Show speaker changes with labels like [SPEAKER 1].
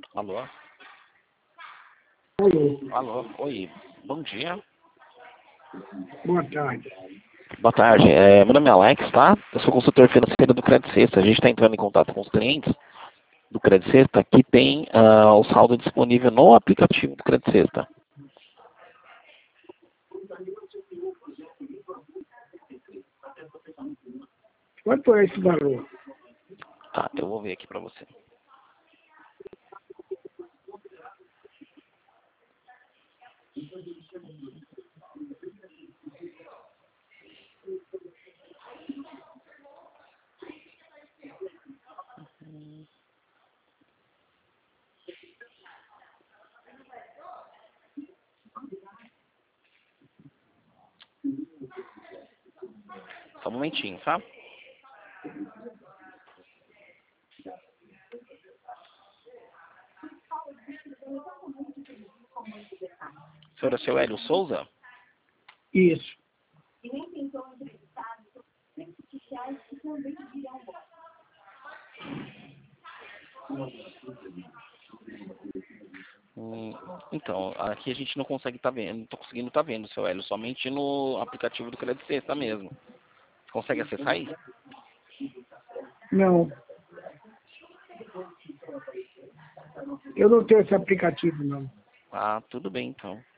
[SPEAKER 1] Alô?
[SPEAKER 2] Alô,
[SPEAKER 1] Alô? Oi, bom dia.
[SPEAKER 2] boa tarde.
[SPEAKER 1] Boa tarde, meu nome é Alex, tá? Eu sou consultor financeiro do Credit Sexta. A gente está entrando em contato com os clientes do Credit Sexta que tem o saldo disponível no aplicativo do Credit Sexta.
[SPEAKER 2] Quanto é esse valor?
[SPEAKER 1] Tá, eu vou ver aqui para você. Só um momentinho, tá? Senhor, é seu Hélio Souza?
[SPEAKER 2] Isso.
[SPEAKER 1] Então, aqui a gente não consegue estar vendo, não tô conseguindo estar vendo, seu Hélio, somente no aplicativo do Credit Sexta mesmo. Você consegue acessar aí?
[SPEAKER 2] Não, eu não tenho esse aplicativo, não.
[SPEAKER 1] Ah, tudo bem então.